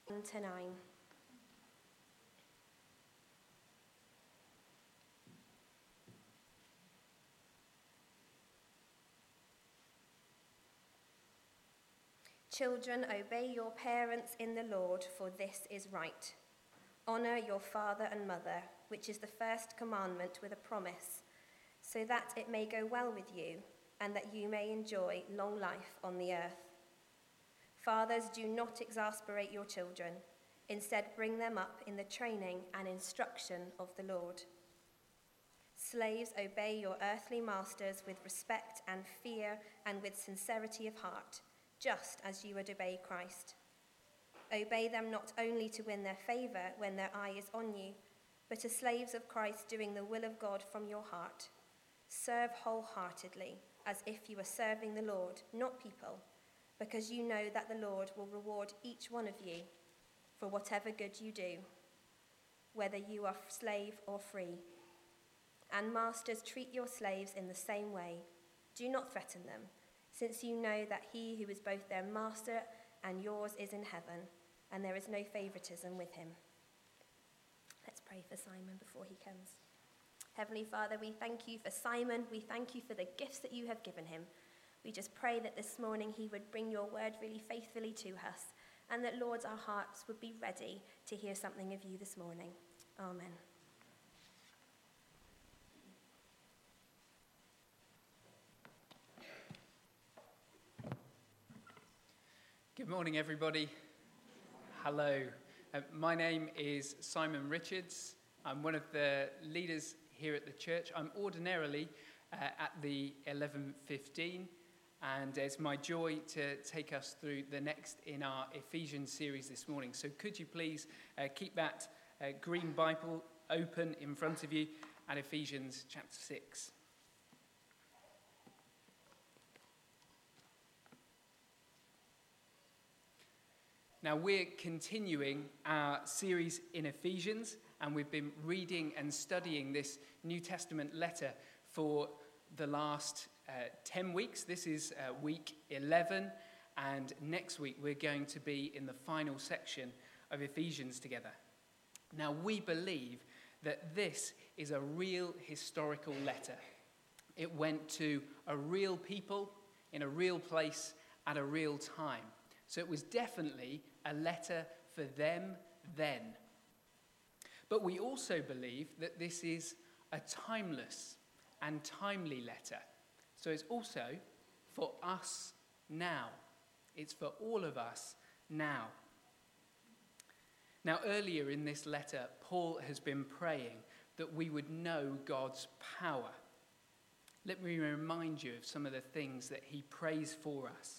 to 9. Children, obey your parents in the Lord, for this is right. Honor your father and mother, which is the first commandment with a promise, so that it may go well with you and that you may enjoy long life on the earth. Fathers, do not exasperate your children. Instead, bring them up in the training and instruction of the Lord. Slaves, obey your earthly masters with respect and fear and with sincerity of heart, just as you would obey Christ. Obey them not only to win their favor when their eye is on you, but as slaves of Christ doing the will of God from your heart. Serve wholeheartedly, as if you were serving the Lord, not people, because you know that the Lord will reward each one of you for whatever good you do, whether you are slave or free. And masters, treat your slaves in the same way. Do not threaten them, since you know that he who is both their master and yours is in heaven, and there is no favoritism with him. Let's pray for Simon before he comes. Heavenly Father, we thank you for Simon. We thank you for the gifts that you have given him. We just pray that this morning he would bring your word really faithfully to us, and that, Lord, our hearts would be ready to hear something of you this morning. Amen. Good morning, everybody. Hello. My name is Simon Richards. I'm one of the leaders here at the church. I'm ordinarily at the 11:15, and it's my joy to take us through the next in our Ephesians series this morning. So could you please keep that green Bible open in front of you at Ephesians chapter 6. Now, we're continuing our series in Ephesians, and we've been reading and studying this New Testament letter for the last 10 weeks. This is week 11, and next week we're going to be in the final section of Ephesians together. Now, we believe that this is a real historical letter. It went to a real people in a real place at a real time. So it was definitely a letter for them then. But we also believe that this is a timeless and timely letter. So it's also for us now. It's for all of us now. Now, earlier in this letter, Paul has been praying that we would know God's power. Let me remind you of some of the things that he prays for us.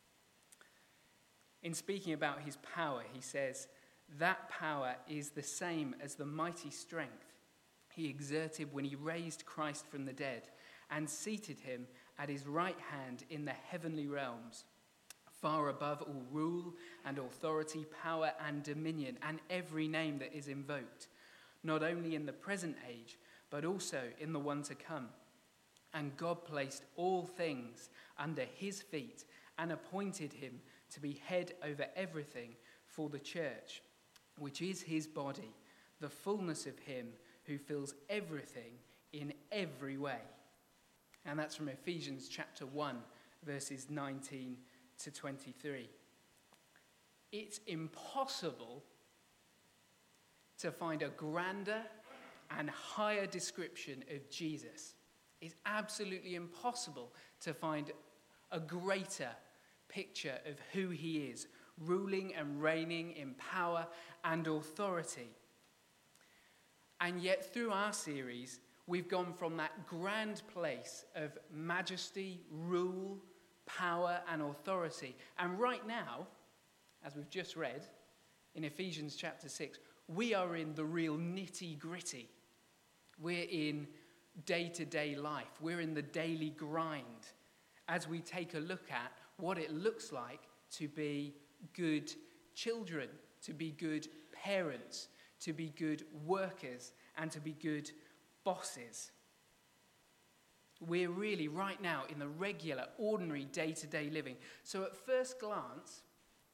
In speaking about his power, he says, that power is the same as the mighty strength he exerted when he raised Christ from the dead and seated him at his right hand in the heavenly realms, far above all rule and authority, power and dominion, and every name that is invoked, not only in the present age, but also in the one to come. And God placed all things under his feet and appointed him to be head over everything for the church, which is his body, the fullness of him who fills everything in every way. And that's from Ephesians chapter 1, verses 19 to 23. It's impossible to find a grander and higher description of Jesus. It's absolutely impossible to find a greater picture of who he is, ruling and reigning in power and authority. And yet through our series, we've gone from that grand place of majesty, rule, power and authority. And right now, as we've just read in Ephesians chapter 6, we are in the real nitty-gritty. We're in day-to-day life. We're in the daily grind as we take a look at what it looks like to be good children, to be good parents, to be good workers, and to be good bosses. We're really right now in the regular, ordinary day-to-day living. So at first glance,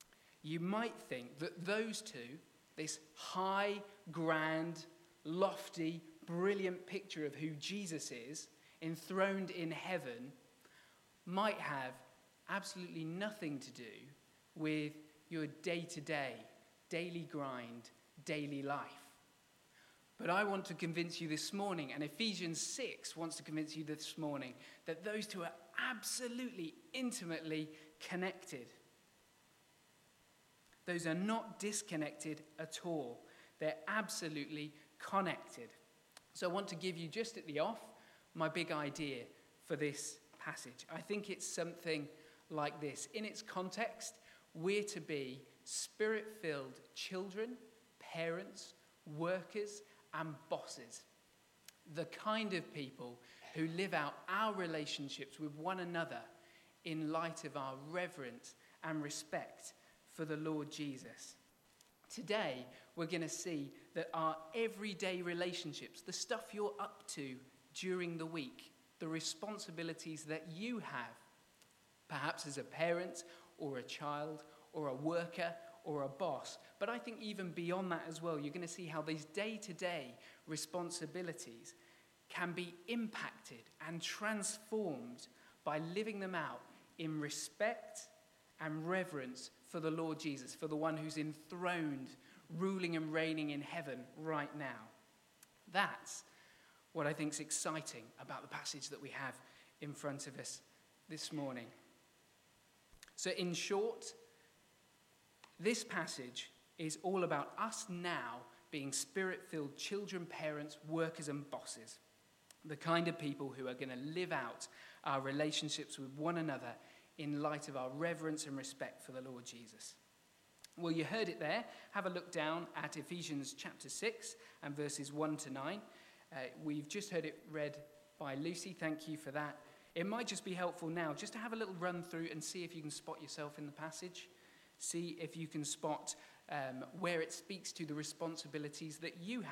you might think that those two, this high, grand, lofty, brilliant picture of who Jesus is, enthroned in heaven, might have absolutely nothing to do with your day-to-day, daily grind, daily life. But I want to convince you this morning, and Ephesians 6 wants to convince you this morning, that those two are absolutely, intimately connected. Those are not disconnected at all. They're absolutely connected. So I want to give you, just at the off, my big idea for this passage. I think it's something like this. In its context, we're to be spirit-filled children, parents, workers, and bosses. The kind of people who live out our relationships with one another in light of our reverence and respect for the Lord Jesus. Today, we're going to see that our everyday relationships, the stuff you're up to during the week, the responsibilities that you have, perhaps as a parent or a child or a worker or a boss, but I think even beyond that as well, you're going to see how these day-to-day responsibilities can be impacted and transformed by living them out in respect and reverence for the Lord Jesus, for the one who's enthroned, ruling and reigning in heaven right now. That's what I think is exciting about the passage that we have in front of us this morning. So in short, this passage is all about us now being spirit-filled children, parents, workers, and bosses. The kind of people who are going to live out our relationships with one another in light of our reverence and respect for the Lord Jesus. Well, you heard it there. Have a look down at Ephesians chapter 6 and verses 1 to 9. We've just heard it read by Lucy. Thank you for that. It might just be helpful now just to have a little run through and see if you can spot yourself in the passage. See if you can spot where it speaks to the responsibilities that you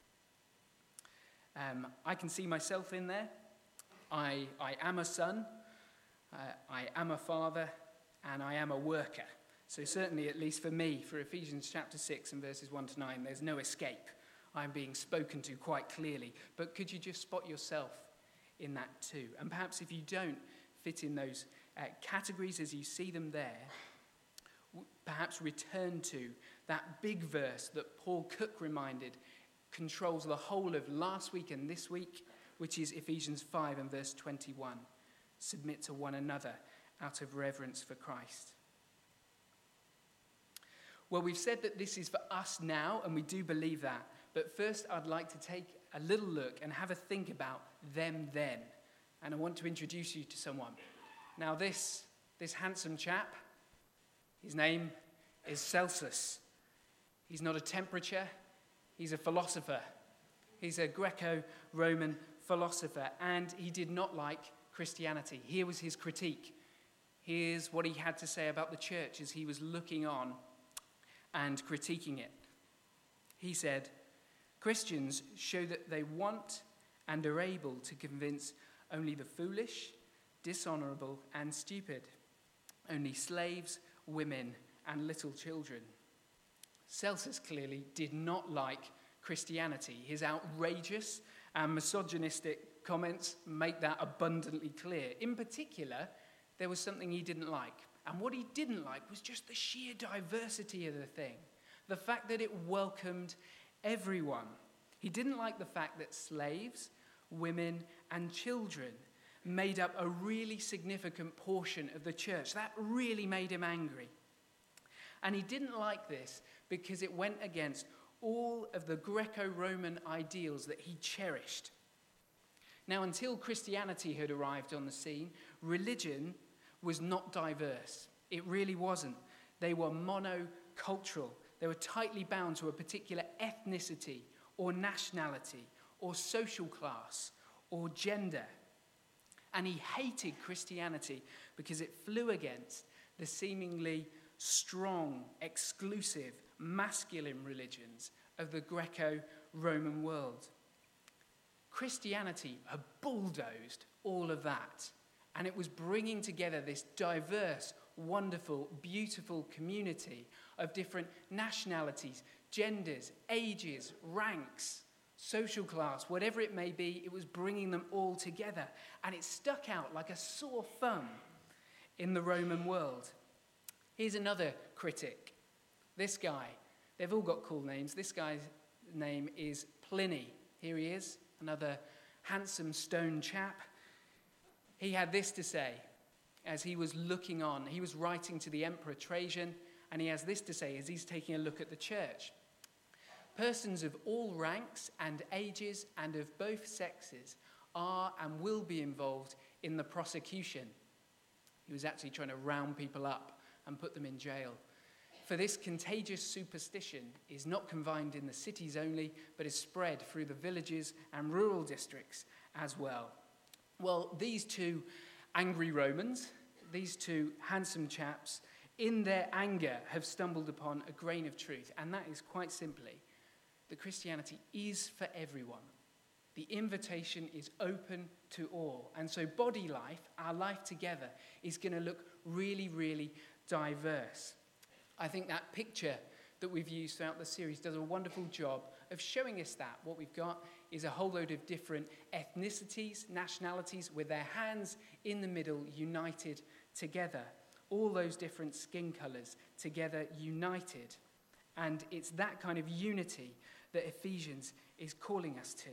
have. I can see myself in there. I am a son, I am a father, and I am a worker. So certainly, at least for me, for Ephesians chapter 6 and verses 1 to 9, there's no escape. I'm being spoken to quite clearly. But could you just spot yourself in that too? And perhaps if you don't fit in those categories as you see them there, perhaps return to that big verse that Paul Cook reminded controls the whole of last week and this week, which is Ephesians 5 and verse 21. Submit to one another out of reverence for Christ. Well, we've said that this is for us now, and we do believe that. But first, I'd like to take a little look and have a think about them then. And I want to introduce you to someone. Now, this handsome chap, his name is Celsus. He's not a temperature, he's a philosopher. He's a Greco-Roman philosopher, and he did not like Christianity. Here was his critique. Here's what he had to say about the church as he was looking on and critiquing it. He said, Christians show that they want and are able to convince only the foolish, dishonorable, and stupid, only slaves, women, and little children. Celsus clearly did not like Christianity. His outrageous and misogynistic comments make that abundantly clear. In particular, there was something he didn't like. And what he didn't like was just the sheer diversity of the thing. The fact that it welcomed everyone. He didn't like the fact that slaves, women, and children made up a really significant portion of the church. That really made him angry. And he didn't like this because it went against all of the Greco-Roman ideals that he cherished. Now, until Christianity had arrived on the scene, religion was not diverse. It really wasn't. They were monocultural. They were tightly bound to a particular ethnicity or nationality or social class or gender. And he hated Christianity because it flew against the seemingly strong, exclusive, masculine religions of the Greco-Roman world. Christianity had bulldozed all of that, and it was bringing together this diverse, wonderful, beautiful community of different nationalities, genders, ages, ranks, social class, whatever it may be. It was bringing them all together. And it stuck out like a sore thumb in the Roman world. Here's another critic. This guy. They've all got cool names. This guy's name is Pliny. Here he is, another handsome stone chap. He had this to say as he was looking on. He was writing to the Emperor Trajan, and he has this to say as he's taking a look at the church. Persons of all ranks and ages and of both sexes are and will be involved in the prosecution. He was actually trying to round people up and put them in jail. For this contagious superstition is not confined in the cities only, but is spread through the villages and rural districts as well. Well, these two angry Romans, these two handsome chaps, in their anger have stumbled upon a grain of truth, and that is quite simply that Christianity is for everyone. The invitation is open to all. And so body life, our life together, is going to look really, really diverse. I think that picture that we've used throughout the series does a wonderful job of showing us that. What we've got is a whole load of different ethnicities, nationalities, with their hands in the middle, united together. All those different skin colours together, united. And it's that kind of unity that Ephesians is calling us to.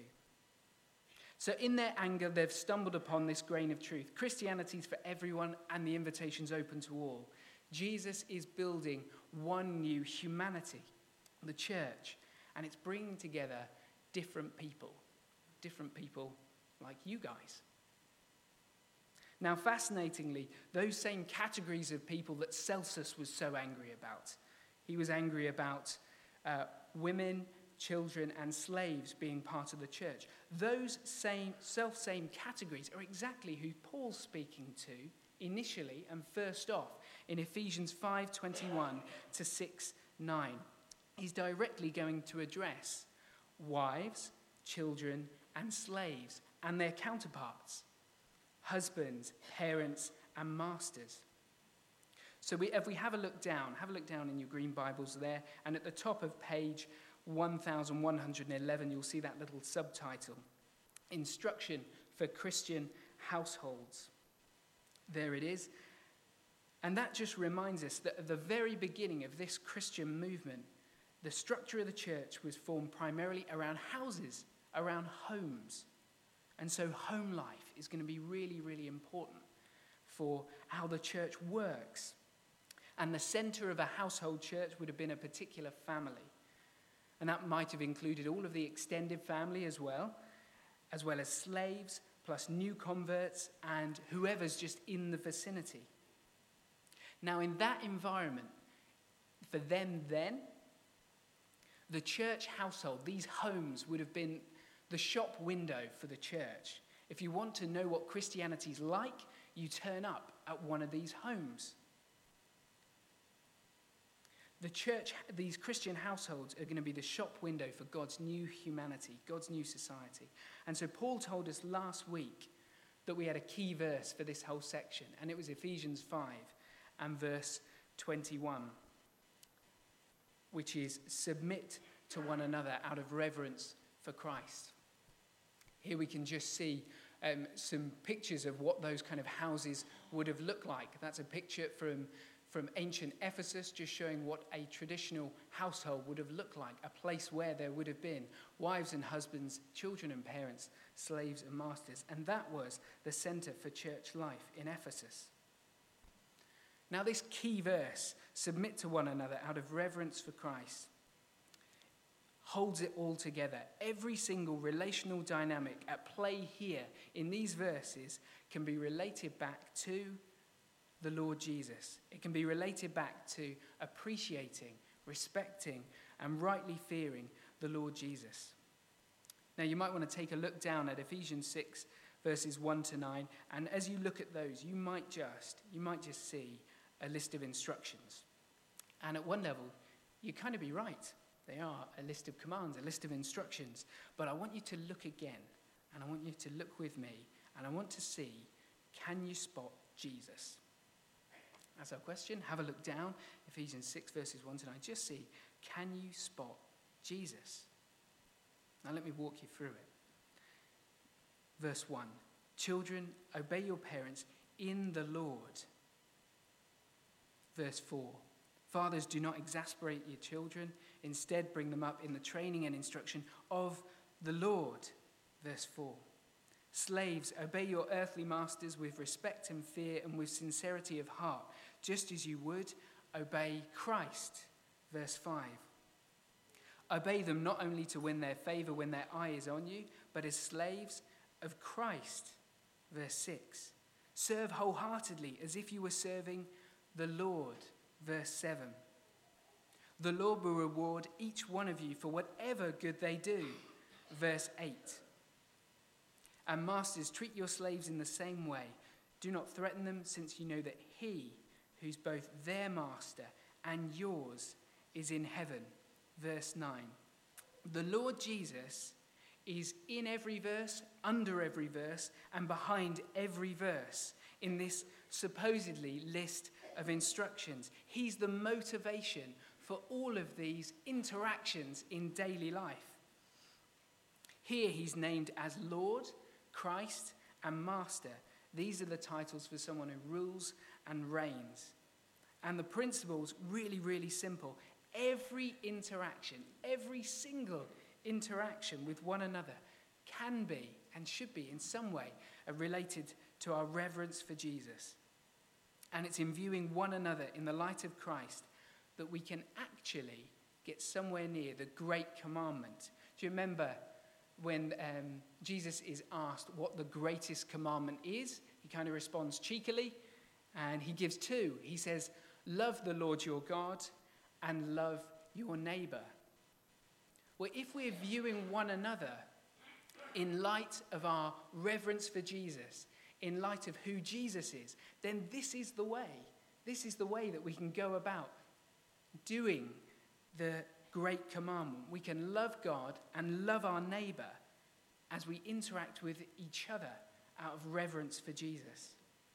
So in their anger, they've stumbled upon this grain of truth. Christianity is for everyone, and the invitation's open to all. Jesus is building one new humanity, the church, and it's bringing together different people like you guys. Now, fascinatingly, those same categories of people that Celsus was so angry about. He was angry about women, children, and slaves being part of the church. Those same categories are exactly who Paul's speaking to initially and first off in Ephesians 5:21 to 6:9. He's directly going to address wives, children, and slaves and their counterparts, husbands, parents, and masters. So if we have a look down in your green Bibles there, and at the top of page 1111, you'll see that little subtitle, Instruction for Christian Households. There it is. And that just reminds us that at the very beginning of this Christian movement, the structure of the church was formed primarily around houses, around homes. And so home life is going to be really, really important for how the church works. And the center of a household church would have been a particular family. And that might have included all of the extended family as well as slaves, plus new converts, and whoever's just in the vicinity. Now, in that environment, for them then, the church household, these homes would have been the shop window for the church. If you want to know what Christianity's like, you turn up at one of these homes. The church, these Christian households are going to be the shop window for God's new humanity, God's new society. And so Paul told us last week that we had a key verse for this whole section, and it was Ephesians 5 and verse 21, which is submit to one another out of reverence for Christ. Here we can just see some pictures of what those kind of houses would have looked like. That's a picture from ancient Ephesus, just showing what a traditional household would have looked like, a place where there would have been wives and husbands, children and parents, slaves and masters. And that was the center for church life in Ephesus. Now this key verse, submit to one another out of reverence for Christ, holds it all together. Every single relational dynamic at play here in these verses can be related back to the Lord Jesus. It can be related back to appreciating, respecting, and rightly fearing the Lord Jesus. Now you might want to take a look down at Ephesians 6 verses 1 to 9, and as you look at those, you might just see a list of instructions. And at one level, you kind of be right. They are a list of commands, a list of instructions. But I want you to look again, and I want you to look with me, and I want to see, can you spot Jesus? That's our question. Have a look down, Ephesians 6 verses 1 to 9. Just see, can you spot Jesus? Now let me walk you through it. Verse 1, children, obey your parents in the Lord. Verse 4, fathers, do not exasperate your children. Instead, bring them up in the training and instruction of the Lord. Verse 4, slaves, obey your earthly masters with respect and fear and with sincerity of heart, just as you would obey Christ. Verse 5, obey them not only to win their favor when their eye is on you, but as slaves of Christ. Verse 6, serve wholeheartedly as if you were serving the Lord. Verse 7, the Lord will reward each one of you for whatever good they do. Verse 8, and masters, treat your slaves in the same way. Do not threaten them, since you know that he, who's both their master and yours, is in heaven. Verse 9, the Lord Jesus is in every verse, under every verse, and behind every verse in this supposedly list of instructions. He's the motivation for all of these interactions in daily life. Here he's named as Lord, Christ, and Master. These are the titles for someone who rules and reigns. And the principle's really, really simple. Every interaction, every single interaction with one another can be and should be in some way related to our reverence for Jesus. And it's in viewing one another in the light of Christ that we can actually get somewhere near the great commandment. Do you remember when Jesus is asked what the greatest commandment is? He kind of responds cheekily, and he gives two. He says, love the Lord your God and love your neighbor. Well, if we're viewing one another in light of our reverence for Jesus, in light of who Jesus is, then this is the way. This is the way that we can go about doing the great commandment. We can love God and love our neighbor as we interact with each other out of reverence for Jesus.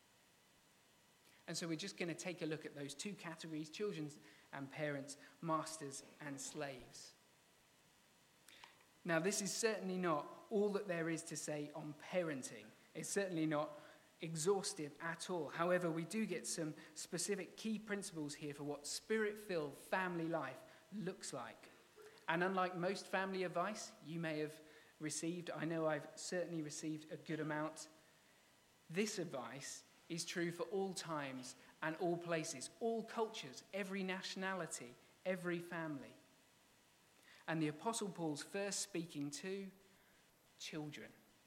And so we're just going to take a look at those two categories, children and parents, masters and slaves. Now, this is certainly not all that there is to say on parenting. It's certainly not exhaustive at all. However, we do get some specific key principles here for what spirit-filled family life looks like. And unlike most family advice you may have received, I know I've certainly received a good amount, this advice is true for all times and all places, all cultures, every nationality, every family. And the Apostle Paul's first speaking to children.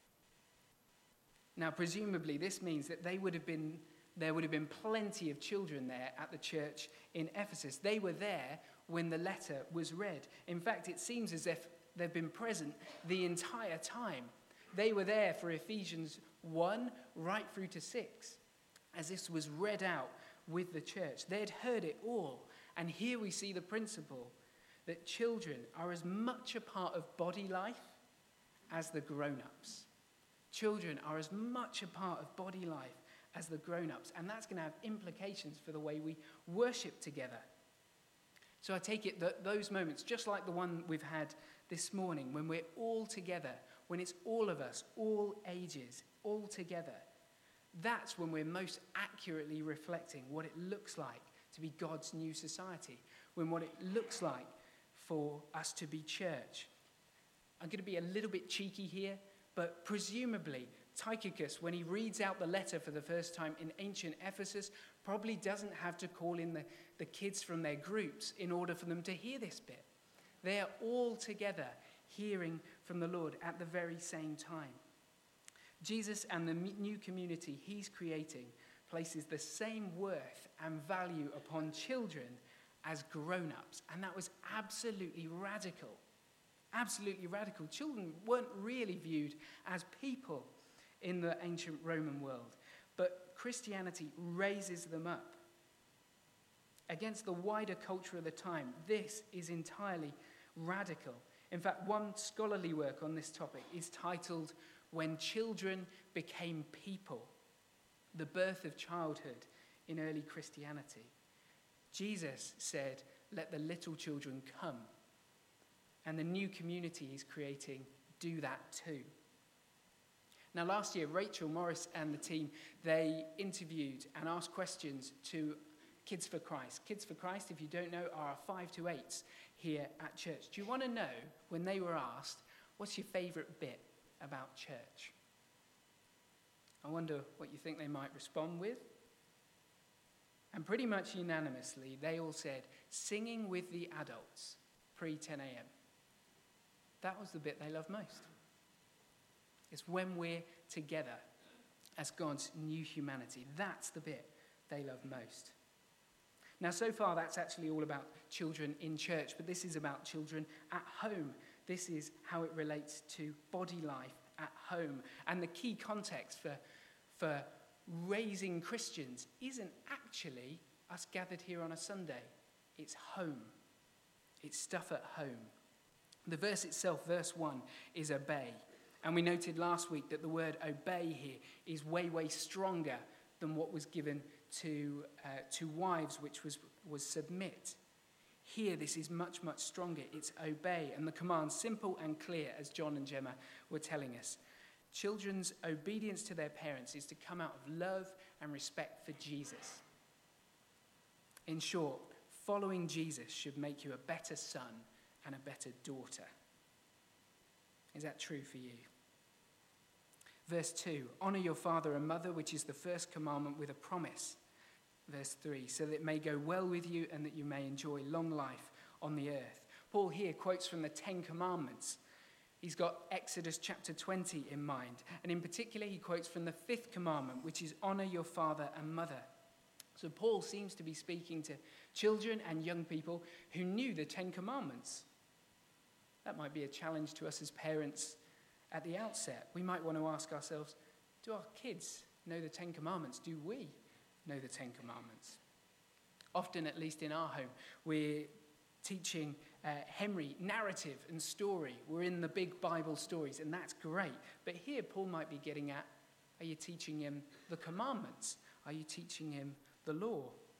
Now, presumably, this means that there would have been plenty of children there at the church in Ephesus. They were there when the letter was read. In fact, it seems as if they've been present the entire time. They were there for Ephesians 1 right through to 6, as this was read out with the church. They'd heard it all. And here we see the principle that children are as much a part of body life as the grown-ups. Children are as much a part of body life as the grown-ups, and that's going to have implications for the way we worship together. So I take it that those moments, just like the one we've had this morning, when we're all together, when it's all of us, all ages, all together, that's when we're most accurately reflecting what it looks like to be God's new society, when what it looks like for us to be church. I'm going to be a little bit cheeky here, but presumably Tychicus, when he reads out the letter for the first time in ancient Ephesus, probably doesn't have to call in the kids from their groups in order for them to hear this bit. They are all together hearing from the Lord at the very same time. Jesus and the new community he's creating places the same worth and value upon children as grown-ups, and that was absolutely radical. Absolutely radical. Children weren't really viewed as people in the ancient Roman world, but Christianity raises them up. Against the wider culture of the time, this is entirely radical. In fact, one scholarly work on this topic is titled "When Children Became People: The Birth of Childhood in early Christianity. Jesus said, "Let the little children come." And the new community he's creating do that too. Now, last year, Rachel Morris and the team, they interviewed and asked questions to Kids for Christ. Kids for Christ, if you don't know, are our 5 to 8s here at church. Do you want to know, when they were asked, what's your favourite bit about church? I wonder what you think they might respond with. And pretty much unanimously, they all said, singing with the adults pre-10 a.m. That was the bit they loved most. It's when we're together as God's new humanity. That's the bit they love most. Now, so far, that's actually all about children in church, but this is about children at home. This is how it relates to body life at home. And the key context for raising Christians isn't actually us gathered here on a Sunday. It's home. It's stuff at home. The verse itself, verse 1, is obey. And we noted last week that the word obey here is way, way stronger than what was given to wives, which was submit. Here, this is much, much stronger. It's obey. And the command, simple and clear, as John and Gemma were telling us. Children's obedience to their parents is to come out of love and respect for Jesus. In short, following Jesus should make you a better son and a better daughter. Is that true for you? Verse 2, honor your father and mother, which is the first commandment with a promise. Verse 3, so that it may go well with you and that you may enjoy long life on the earth. Paul here quotes from the 10 Commandments. He's got Exodus chapter 20 in mind. And in particular, he quotes from the 5th commandment, which is honor your father and mother. So Paul seems to be speaking to children and young people who knew the 10 Commandments. That might be a challenge to us as parents at the outset. We might want to ask ourselves, do our kids know the 10 Commandments? Do we know the 10 Commandments? Often, at least in our home, we're teaching Henry narrative and story. We're in the big Bible stories, and that's great. But here, Paul might be getting at, are you teaching him the commandments? Are you teaching him the law?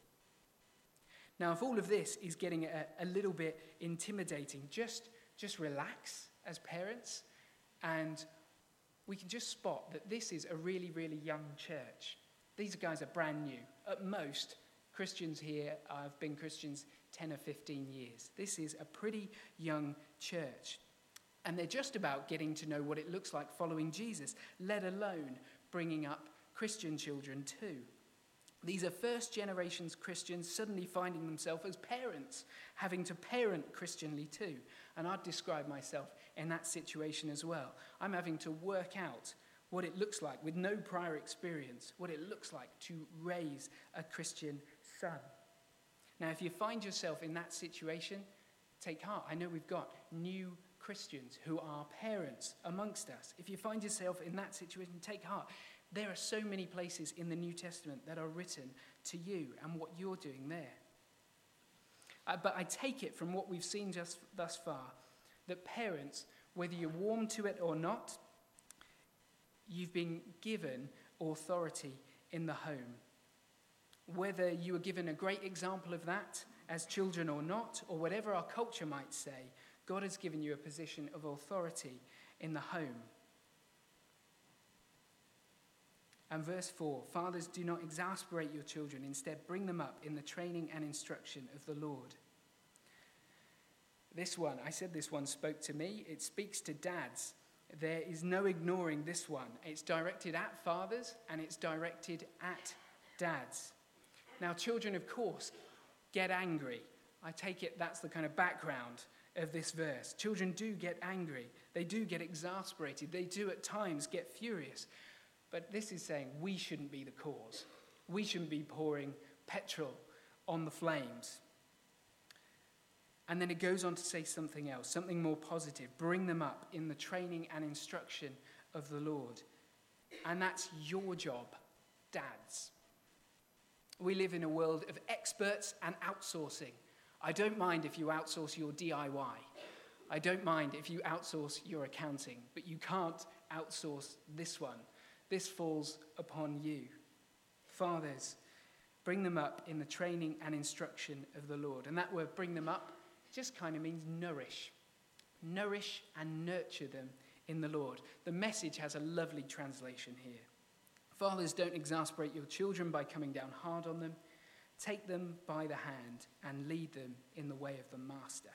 Now, if all of this is getting a little bit intimidating, just relax as parents, and we can just spot that this is a really, really young church. These guys are brand new. At most, Christians here have been Christians 10 or 15 years. This is a pretty young church. And they're just about getting to know what it looks like following Jesus, let alone bringing up Christian children too. These are first generations Christians suddenly finding themselves as parents, having to parent Christianly too. And I'd describe myself in that situation as well. I'm having to work out what it looks like with no prior experience, what it looks like to raise a Christian son. Now, if you find yourself in that situation, take heart. I know we've got new Christians who are parents amongst us. If you find yourself in that situation, take heart. There are so many places in the New Testament that are written to you and what you're doing there. But I take it from what we've seen just thus far that parents, whether you're warm to it or not, you've been given authority in the home. Whether you were given a great example of that as children or not, or whatever our culture might say, God has given you a position of authority in the home. And verse 4, fathers, do not exasperate your children. Instead, bring them up in the training and instruction of the Lord. This one, I said this one spoke to me. It speaks to dads. There is no ignoring this one. It's directed at fathers and it's directed at dads. Now, children, of course, get angry. I take it that's the kind of background of this verse. Children do get angry. They do get exasperated. They do at times get furious. But this is saying we shouldn't be the cause. We shouldn't be pouring petrol on the flames. And then it goes on to say something else, something more positive. Bring them up in the training and instruction of the Lord. And that's your job, dads. We live in a world of experts and outsourcing. I don't mind if you outsource your DIY. I don't mind if you outsource your accounting, but you can't outsource this one. This falls upon you. Fathers, Bring them up in the training and instruction of the Lord. And that word bring them up just kind of means nourish. Nourish and nurture them in the Lord. The Message has a lovely translation here. Fathers, don't exasperate your children by coming down hard on them. Take them by the hand and lead them in the way of the master.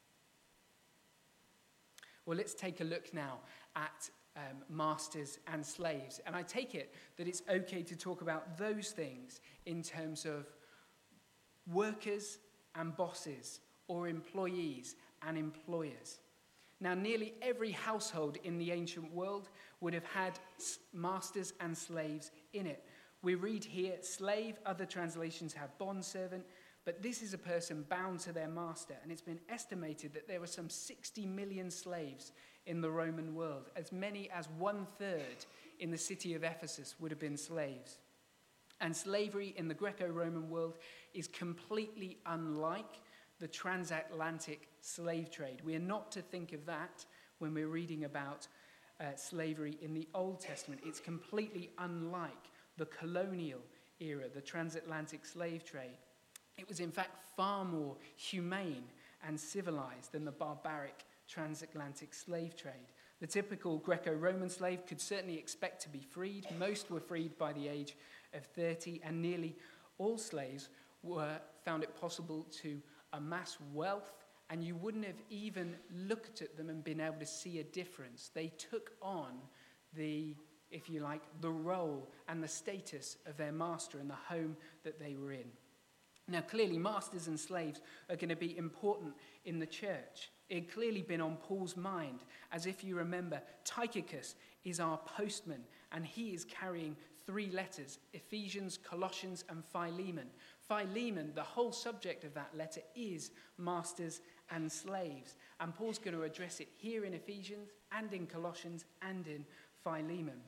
Well, let's take a look now at masters and slaves. And I take it that it's okay to talk about those things in terms of workers and bosses, or employees and employers. Now, nearly every household in the ancient world would have had masters and slaves in it. We read here slave, other translations have bondservant, but this is a person bound to their master, and it's been estimated that there were some 60 million slaves in the Roman world. As many as 1/3 in the city of Ephesus would have been slaves. And slavery in the Greco-Roman world is completely unlike the transatlantic slave trade. We are not to think of that when we're reading about slavery in the Old Testament. It's completely unlike the colonial era, the transatlantic slave trade. It was in fact far more humane and civilized than the barbaric transatlantic slave trade. The typical Greco-Roman slave could certainly expect to be freed. Most were freed by the age of 30, and nearly all slaves found it possible to amass wealth, and you wouldn't have even looked at them and been able to see a difference. They took on the role and the status of their master in the home that they were in. Now, clearly, masters and slaves are going to be important in the church. It had clearly been on Paul's mind, as if you remember, Tychicus is our postman, and he is carrying 3 letters, Ephesians, Colossians, and Philemon. Philemon, the whole subject of that letter is masters and slaves. And Paul's going to address it here in Ephesians, and in Colossians, and in Philemon.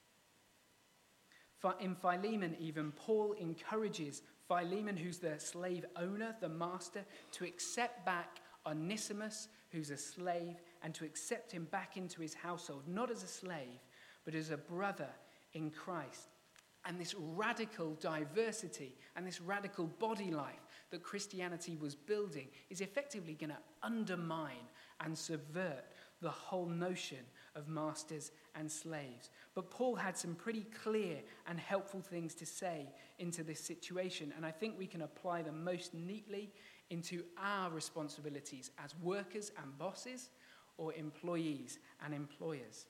In Philemon even, Paul encourages Philemon, who's the slave owner, the master, to accept back Onesimus, who's a slave, and to accept him back into his household, not as a slave, but as a brother in Christ. And this radical diversity and this radical body life that Christianity was building is effectively going to undermine and subvert the whole notion of masters and slaves. But Paul had some pretty clear and helpful things to say into this situation, and I think we can apply them most neatly into our responsibilities as workers and bosses, or employees and employers.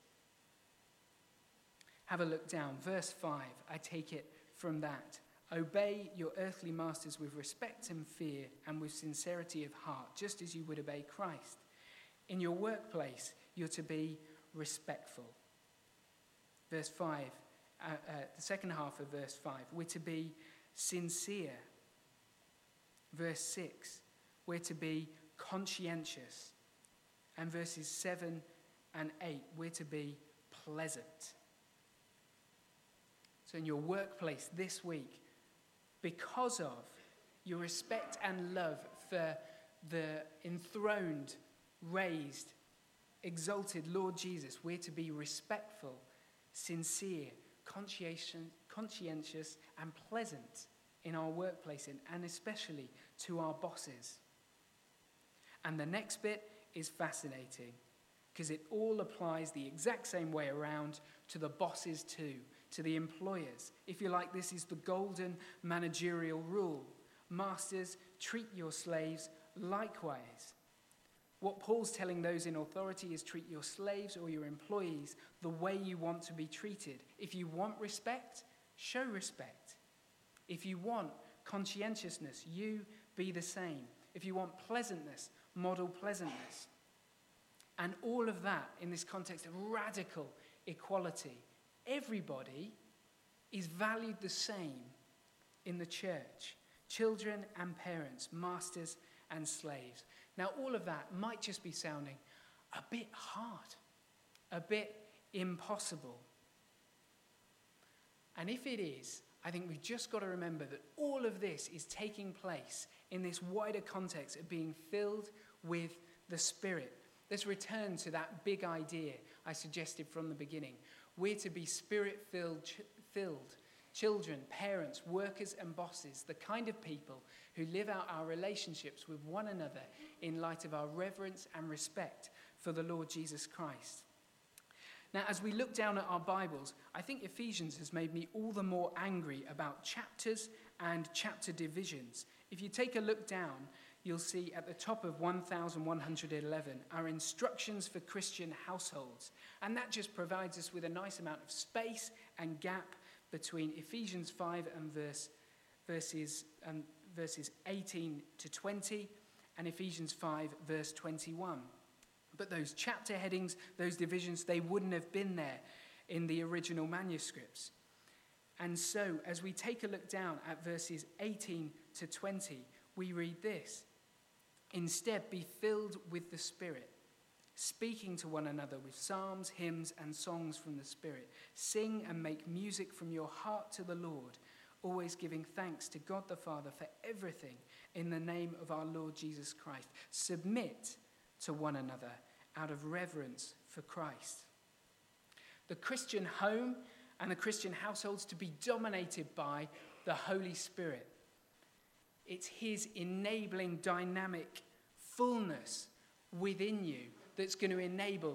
Have a look down. Verse 5, I take it from that. Obey your earthly masters with respect and fear and with sincerity of heart, just as you would obey Christ. In your workplace, you're to be respectful. Verse 5, the second half of verse 5, we're to be sincere. Verse 6, we're to be conscientious. And verses 7 and 8, we're to be pleasant. So in your workplace this week, because of your respect and love for the enthroned, raised, exalted Lord Jesus, we're to be respectful, sincere, conscientious, and pleasant in our workplace, and especially to our bosses. And the next bit is fascinating, because it all applies the exact same way around to the bosses too, to the employers. If you like, this is the golden managerial rule. Masters, treat your slaves likewise. What Paul's telling those in authority is treat your slaves or your employees the way you want to be treated. If you want respect, show respect. If you want conscientiousness, you be the same. If you want pleasantness, model pleasantness. And all of that in this context of radical equality. Everybody is valued the same in the church. Children and parents, masters and slaves. Now, all of that might just be sounding a bit hard, a bit impossible. And if it is, I think we've just got to remember that all of this is taking place in this wider context of being filled with the Spirit. Let's return to that big idea I suggested from the beginning. We're to be Spirit-filled children, parents, workers and bosses, the kind of people who live out our relationships with one another in light of our reverence and respect for the Lord Jesus Christ. Now, as we look down at our Bibles, I think Ephesians has made me all the more angry about chapters and chapter divisions. If you take a look down, you'll see at the top of 1111 our instructions for Christian households. And that just provides us with a nice amount of space and gap between Ephesians 5 and verses 18 to 20 and Ephesians 5 verse 21. But those chapter headings, those divisions, they wouldn't have been there in the original manuscripts. And so, as we take a look down at verses 18 to 20, we read this: "Instead, be filled with the Spirit, speaking to one another with psalms, hymns, and songs from the Spirit. Sing and make music from your heart to the Lord, always giving thanks to God the Father for everything in the name of our Lord Jesus Christ. Submit to one another out of reverence for Christ." The Christian home and the Christian households to be dominated by the Holy Spirit. It's his enabling dynamic fullness within you that's going to enable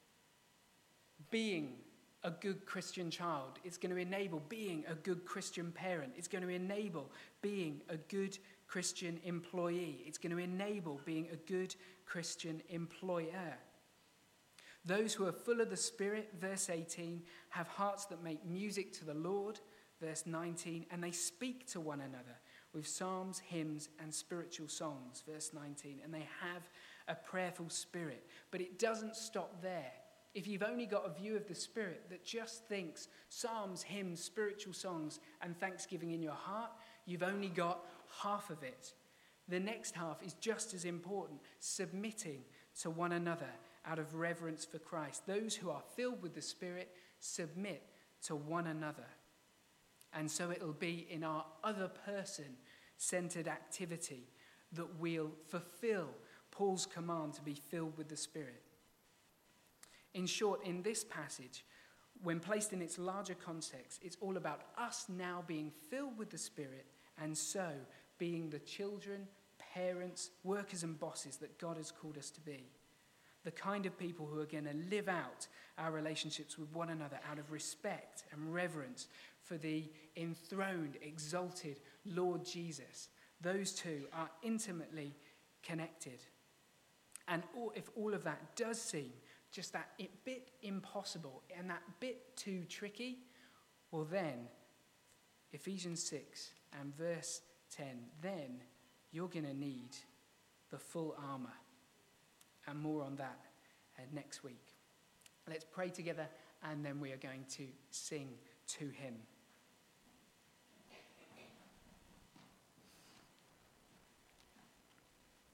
being a good Christian child. It's going to enable being a good Christian parent. It's going to enable being a good Christian employee. It's going to enable being a good Christian employer. Those who are full of the Spirit, verse 18, have hearts that make music to the Lord, verse 19, and they speak to one another with psalms, hymns, and spiritual songs, verse 19, and they have a prayerful spirit. But it doesn't stop there. If you've only got a view of the Spirit that just thinks psalms, hymns, spiritual songs, and thanksgiving in your heart, you've only got half of it. The next half is just as important: submitting to one another out of reverence for Christ. Those who are filled with the Spirit submit to one another. And so it'll be in our other person-centered activity that we'll fulfill Paul's command to be filled with the Spirit. In short, in this passage, when placed in its larger context, it's all about us now being filled with the Spirit, and so being the children, parents, workers and bosses that God has called us to be. The kind of people who are going to live out our relationships with one another out of respect and reverence for the enthroned, exalted Lord Jesus. Those two are intimately connected. And if all of that does seem just that bit impossible and that bit too tricky, well then, Ephesians 6 and verse 10, then you're going to need the full armor. And more on that next week. Let's pray together, and then we are going to sing to him.